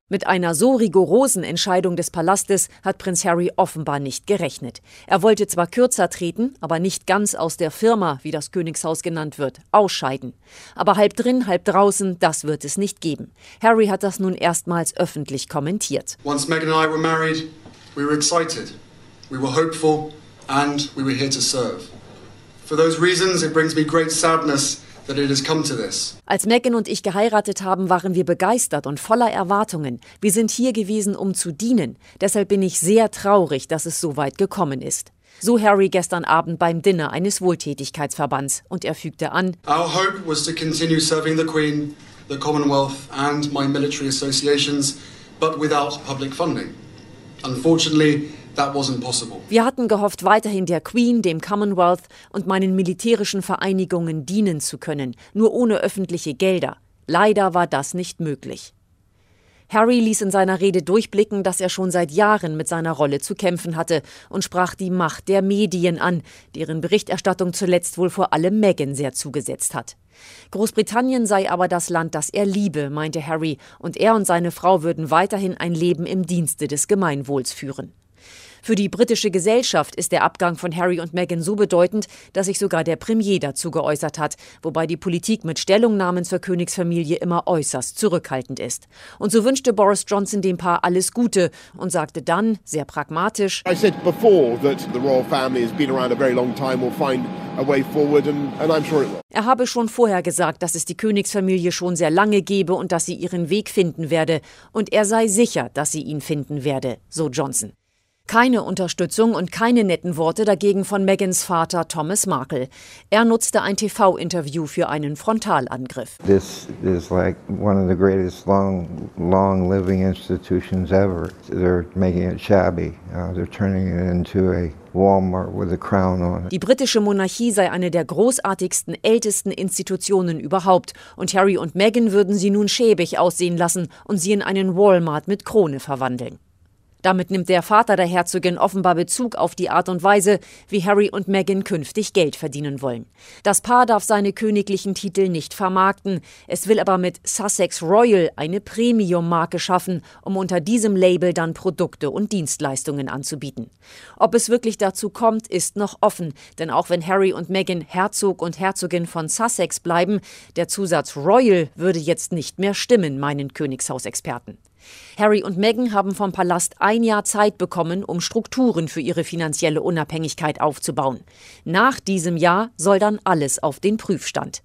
Mit einer so rigorosen Entscheidung des Palastes hat Prinz Harry offenbar nicht gerechnet. Er wollte zwar kürzer treten, aber nicht ganz aus der Firma, wie das Königshaus genannt wird, ausscheiden. Aber halb drin, halb draußen, das wird es nicht geben. Harry hat das nun erstmals öffentlich kommentiert. Once Meghan and I were married, we were excited, we were hopeful and we were here to serve. For those reasons, it brings me great sadness that it has come to this. Als Meghan und ich geheiratet haben, waren wir begeistert und voller Erwartungen. Wir sind hier gewesen, um zu dienen. Deshalb bin ich sehr traurig, dass es so weit gekommen ist. So Harry gestern Abend beim Dinner eines Wohltätigkeitsverbands. Und er fügte an: Our hope was to continue serving the Queen, the Commonwealth and my military associations, but without public funding. Unfortunately, that wasn't possible. Wir hatten gehofft, weiterhin der Queen, dem Commonwealth und meinen militärischen Vereinigungen dienen zu können, nur ohne öffentliche Gelder. Leider war das nicht möglich. Harry ließ in seiner Rede durchblicken, dass er schon seit Jahren mit seiner Rolle zu kämpfen hatte und sprach die Macht der Medien an, deren Berichterstattung zuletzt wohl vor allem Meghan sehr zugesetzt hat. Großbritannien sei aber das Land, das er liebe, meinte Harry, und er und seine Frau würden weiterhin ein Leben im Dienste des Gemeinwohls führen. Für die britische Gesellschaft ist der Abgang von Harry und Meghan so bedeutend, dass sich sogar der Premier dazu geäußert hat, wobei die Politik mit Stellungnahmen zur Königsfamilie immer äußerst zurückhaltend ist. Und so wünschte Boris Johnson dem Paar alles Gute und sagte dann, sehr pragmatisch: I said before that the royal family has been around a very long time, will find a way forward and I'm sure it will. Er habe schon vorher gesagt, dass es die Königsfamilie schon sehr lange gebe und dass sie ihren Weg finden werde. Und er sei sicher, dass sie ihn finden werde, so Johnson. Keine Unterstützung und keine netten Worte dagegen von Meghans Vater Thomas Markle. Er nutzte ein TV-Interview für einen Frontalangriff. This is like one of the greatest long living institutions ever. They're making it shabby. They're turning it into a Walmart with a crown on it. Die britische Monarchie sei eine der großartigsten, ältesten Institutionen überhaupt. Und Harry und Meghan würden sie nun schäbig aussehen lassen und sie in einen Walmart mit Krone verwandeln. Damit nimmt der Vater der Herzogin offenbar Bezug auf die Art und Weise, wie Harry und Meghan künftig Geld verdienen wollen. Das Paar darf seine königlichen Titel nicht vermarkten. Es will aber mit Sussex Royal eine Premium-Marke schaffen, um unter diesem Label dann Produkte und Dienstleistungen anzubieten. Ob es wirklich dazu kommt, ist noch offen. Denn auch wenn Harry und Meghan Herzog und Herzogin von Sussex bleiben, der Zusatz Royal würde jetzt nicht mehr stimmen, meinen Königshausexperten. Harry und Meghan haben vom Palast ein Jahr Zeit bekommen, um Strukturen für ihre finanzielle Unabhängigkeit aufzubauen. Nach diesem Jahr soll dann alles auf den Prüfstand.